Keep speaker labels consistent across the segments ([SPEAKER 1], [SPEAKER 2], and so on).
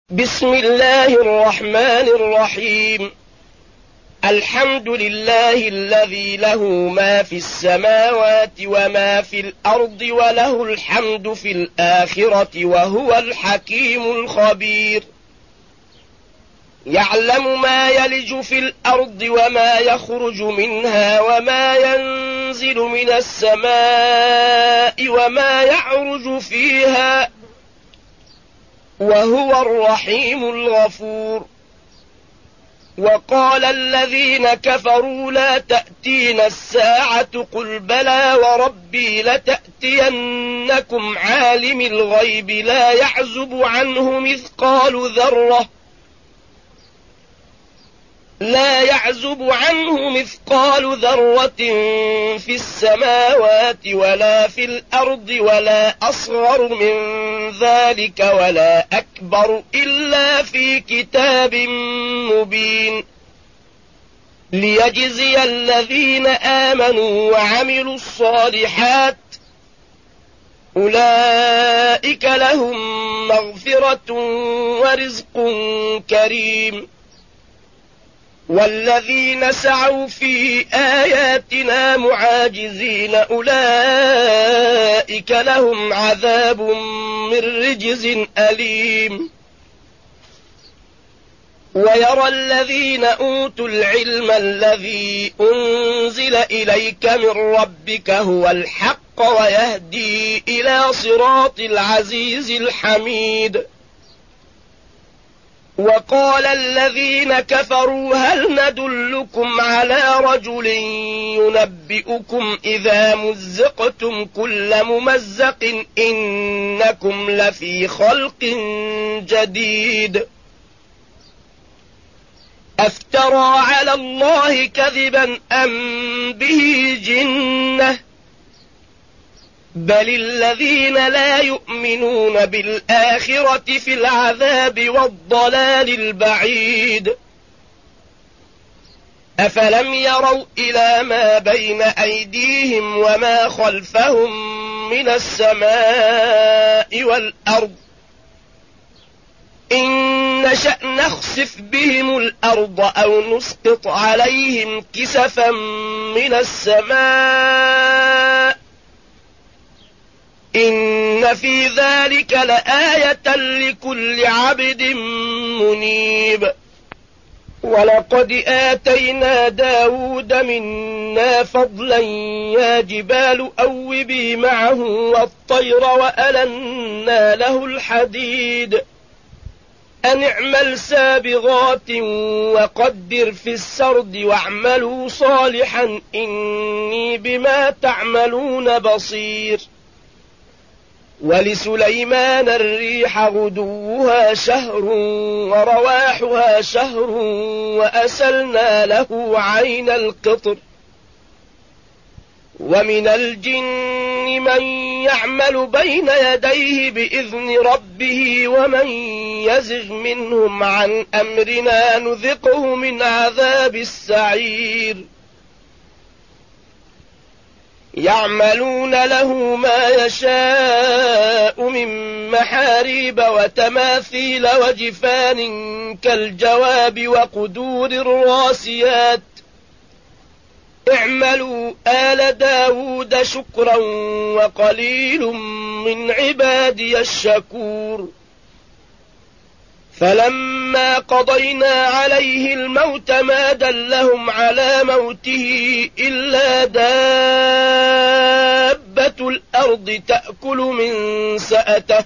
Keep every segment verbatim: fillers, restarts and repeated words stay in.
[SPEAKER 1] بسم الله الرحمن الرحيم. الحمد لله الذي له ما في السماوات وما في الأرض وله الحمد في الآخرة وهو الحكيم الخبير. يعلم ما يلج في الأرض وما يخرج منها وما ينزل من السماء وما يعرج فيها وهو الرحيم الغفور. وقال الذين كفروا لا تأتينا الساعة قل بلى وربي لتأتينكم عالم الغيب لا يعزب عنه مثقال ذرة لا يعزب عنه مثقال ذرة في السماوات ولا في الأرض ولا أصغر من ذلك ولا أكبر إلا في كتاب مبين ليجزي الذين آمنوا وعملوا الصالحات أولئك لهم مغفرة ورزق كريم. والذين سعوا في آياتنا معاجزين أولئك لهم عذاب من رجز أليم. ويرى الذين أوتوا العلم الذي أنزل إليك من ربك هو الحق ويهدي إلى صراط العزيز الحميد. وقال الذين كفروا هل ندلكم على رجل ينبئكم إذا مزقتم كل ممزق إنكم لفي خلق جديد. أفترى على الله كذبا أم به جنة بل الذين لا يؤمنون بالآخرة في العذاب والضلال البعيد. أفلم يروا إلى ما بين أيديهم وما خلفهم من السماء والأرض إن نشأ نخسف بهم الأرض أو نسقط عليهم كسفا من السماء إن في ذلك لآية لكل عبد منيب. ولقد آتينا داود منا فضلا يا جبال أوبي معه والطير وألنا له الحديد أن اعمل سابغات وقدر في السرد واعملوا صالحا إني بما تعملون بصير. ولسليمان الريح غدوها شهر ورواحها شهر وأسلنا له عين القطر. ومن الجن من يعمل بين يديه بإذن ربه ومن يزغ منهم عن أمرنا نذقه من عذاب السعير. يعملون له ما يشاء من محاريب وتماثيل وجفان كالجواب وقدور الراسيات اعملوا آل داود شكرا وقليل من عبادي الشكور. فلما قضينا عليه الموت ما دلهم على موته إلا دابة الأرض تأكل من سأته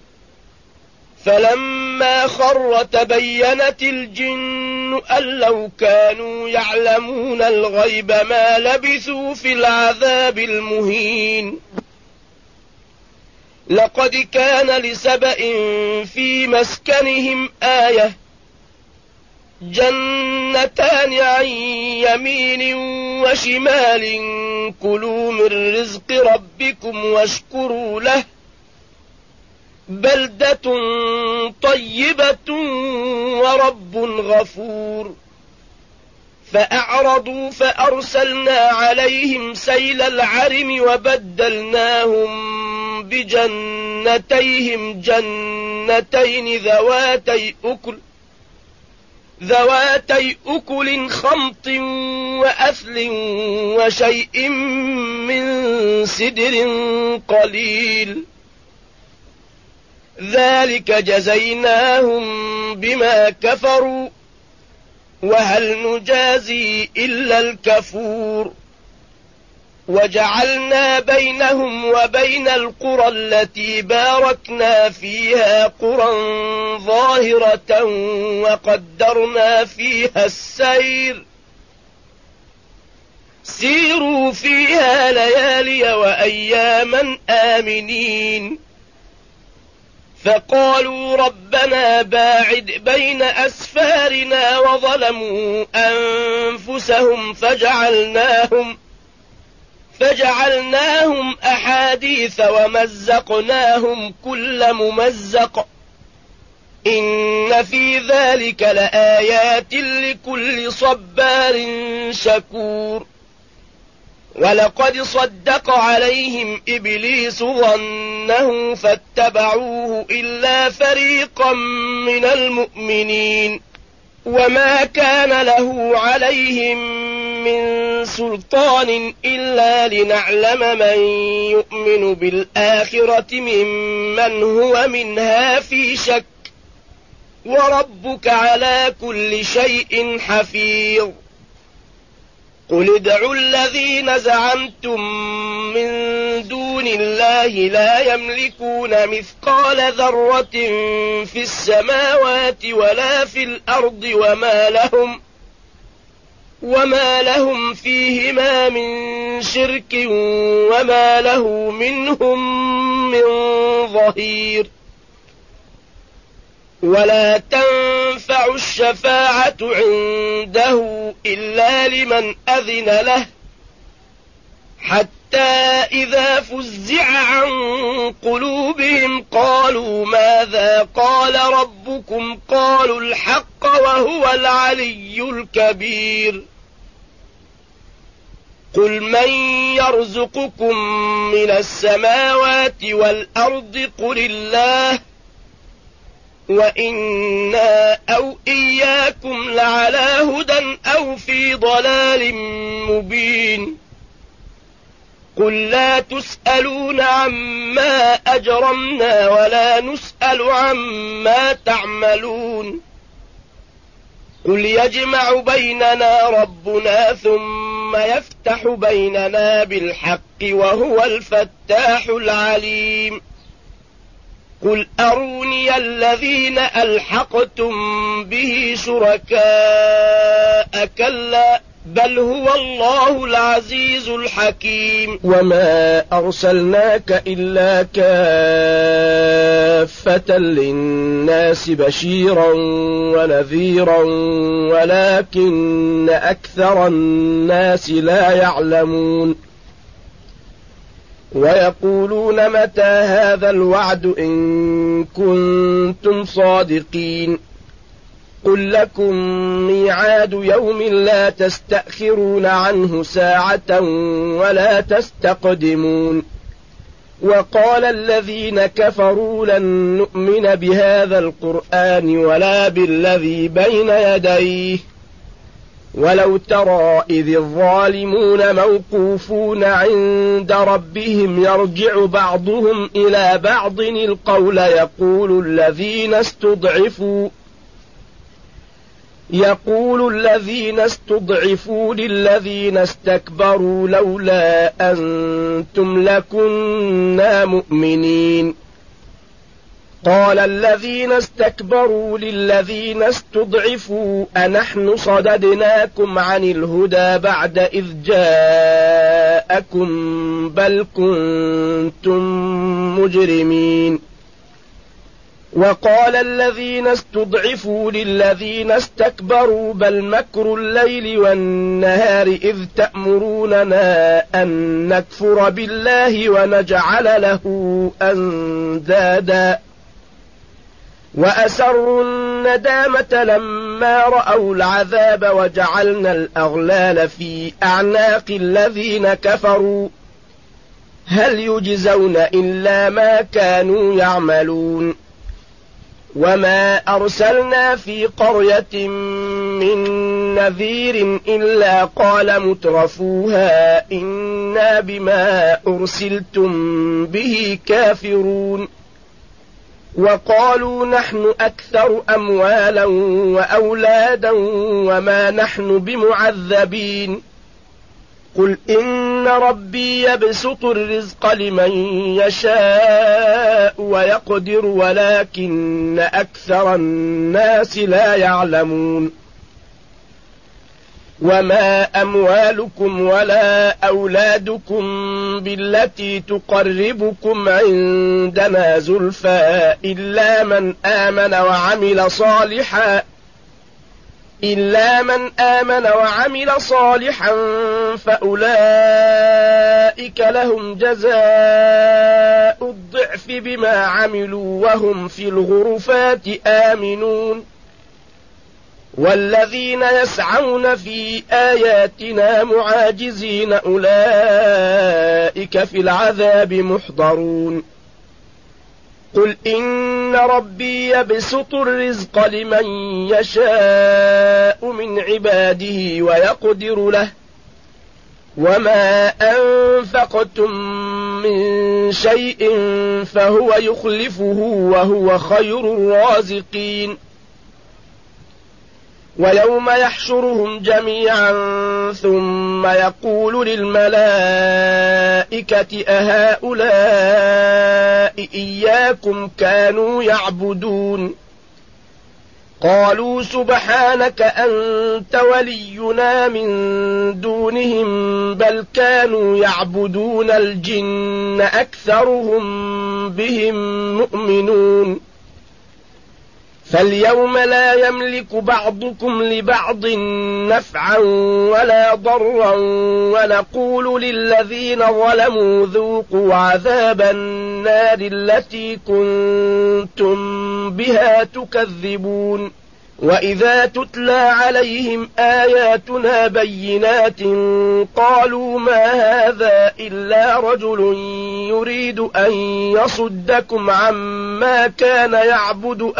[SPEAKER 1] فلما خر تبينت الجن أن لو كانوا يعلمون الغيب ما لبثوا في العذاب المهين. لقد كان لسبأ في مسكنهم آية جنتان عن يمين وشمال كلوا من رزق ربكم واشكروا له بلدة طيبة ورب غفور. فأعرضوا فأرسلنا عليهم سيل العرم وبدلناهم بجنتيهم جنتين جنتين ذواتي أكل ذواتي أكل خمط وأثل وشيء من سدر قليل ذلك جزيناهم بما كفروا وهل نجازي إلا الكفور وجعلنا بينهم وبين القرى التي باركنا فيها قرى ظاهرة وقدرنا فيها السير سيروا فيها ليالي وأياما آمنين فقالوا ربنا باعد بين أسفارنا وظلموا أنفسهم فجعلناهم فجعلناهم أحاديث ومزقناهم كل ممزق إن في ذلك لآيات لكل صبار شكور ولقد صدق عليهم إبليس ظنه فاتبعوه إلا فريقا من المؤمنين وما كان له عليهم من سلطان إلا لنعلم من يؤمن بالآخرة ممن هو منها في شك وربك على كل شيء حفيظ قل ادعوا الذين زعمتم من دون الله لا يملكون مثقال ذرة في السماوات ولا في الأرض وما لهم وما لهم فيهما من شرك وما له منهم من ظهير ولا تنفع الشفاعة عنده إلا لمن أذن له حتى إذا فزع عن قلوبهم قالوا ماذا قال ربكم قالوا الحق وهو العلي الكبير قل من يرزقكم من السماوات والأرض قل الله وإنا أو إياكم لعلى هدى أو في ضلال مبين قل لا تسألون عما أجرمنا ولا نسأل عما تعملون قل يجمع بيننا ربنا ثم يفتح بيننا بالحق وهو الفتاح العليم قل أروني الذين ألحقتم به شركاء كلا بل هو الله العزيز الحكيم وما أرسلناك إلا كافة للناس بشيرا ونذيرا ولكن أكثر الناس لا يعلمون ويقولون متى هذا الوعد إن كنتم صادقين قل لكم ميعاد يوم لا تستأخرون عنه ساعة ولا تستقدمون وقال الذين كفروا لن نؤمن بهذا القرآن ولا بالذي بين يديه ولو ترى إذ الظالمون موقوفون عند ربهم يرجع بعضهم إلى بعض القول يقول الذين استضعفوا يقول الذين استضعفوا للذين استكبروا لولا أنتم لكنا مؤمنين قال الذين استكبروا للذين استضعفوا أنحن صددناكم عن الهدى بعد إذ جاءكم بل كنتم مجرمين وقال الذين استضعفوا للذين استكبروا بل مكر الليل والنهار إذ تأمروننا أن نكفر بالله ونجعل له أندادا وأسروا الندامة لما رأوا العذاب وجعلنا الأغلال في أعناق الذين كفروا هل يجزون إلا ما كانوا يعملون وما أرسلنا في قرية من نذير إلا قال مترفوها إنا بما أرسلتم به كافرون وقالوا نحن أكثر أموالا وأولادا وما نحن بمعذبين قل إن ربي يبسط الرزق لمن يشاء ويقدر ولكن أكثر الناس لا يعلمون وما أموالكم ولا أولادكم بالتي تقربكم عندنا زلفى إلا من آمن وعمل صالحا إلا من آمن وعمل صالحا فأولئك لهم جزاء الضعف بما عملوا وهم في الغرفات آمنون والذين يسعون في آياتنا معاجزين أولئك في العذاب محضرون قل إن ربي يبسط الرزق لمن يشاء من عباده ويقدر له وما أنفقتم من شيء فهو يخلفه وهو خير الرازقين ويوم يحشرهم جميعا ثم يقول للملائكة أهؤلاء إياكم كانوا يعبدون قالوا سبحانك أنت ولينا من دونهم بل كانوا يعبدون الجن أكثرهم بهم مؤمنون فاليوم لا يملك بعضكم لبعض نفعا ولا ضرا ونقول للذين ظلموا ذوقوا عذاب النار التي كنتم بها تكذبون وإذا تتلى عليهم آياتنا بينات قالوا ما هذا إلا رجل يريد أن يصدكم عما كان يعبد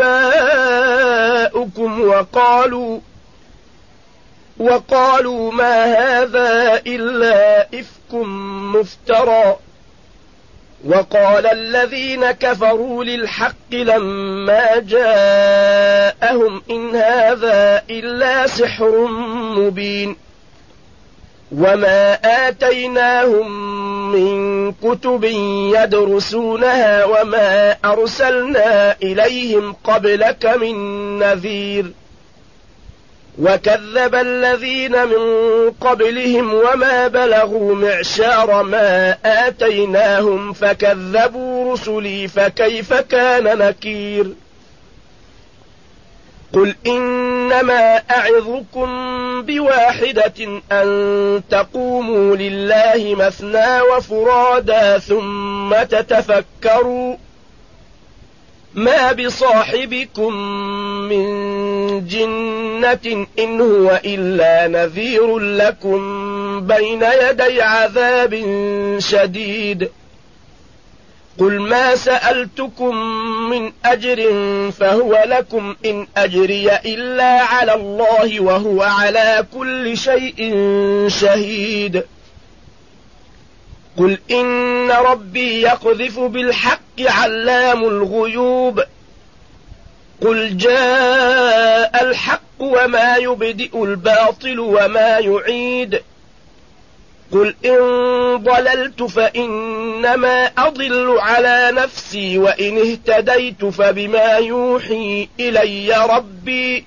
[SPEAKER 1] آباؤكم وقالوا وقالوا ما هذا إلا إفك مفترى وقال الذين كفروا للحق لما جاءهم إن هذا إلا سحر مبين وما آتيناهم من كتب يدرسونها وما أرسلنا إليهم قبلك من نذير وكذب الذين من قبلهم وما بلغوا معشار ما آتيناهم فكذبوا رسلي فكيف كان نكير قل إنما أعظكم بواحدة أن تقوموا لله مثنى وفرادا ثم تتفكروا ما بصاحبكم من جنة إن هو إلا نذير لكم بين يدي عذاب شديد قل ما سألتكم من أجر فهو لكم إن أجري إلا على الله وهو على كل شيء شهيد قل إن ربي يقذف بالحق علام الغيوب قل جاء الحق وما يبدئ الباطل وما يعيد قل إن ضللت فإنما أضل على نفسي وإن اهتديت فبما يوحي إلي ربي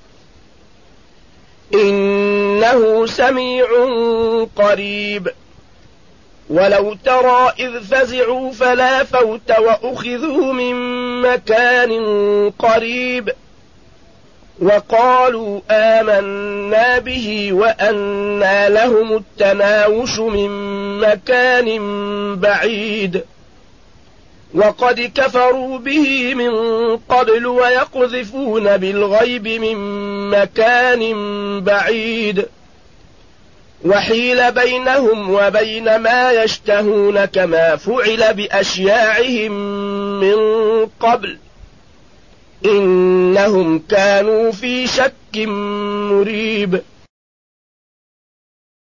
[SPEAKER 1] إنه سميع قريب ولو ترى إذ فزعوا فلا فوت وأخذوا من مكان قريب وقالوا آمنا به وأنى لهم التناوش من مكان بعيد وقد كفروا به من قبل ويقذفون بالغيب من مكان بعيد وحيل بينهم وبين ما يشتهون كما فعل بأشياعهم من قبل إنهم كانوا في شك مريب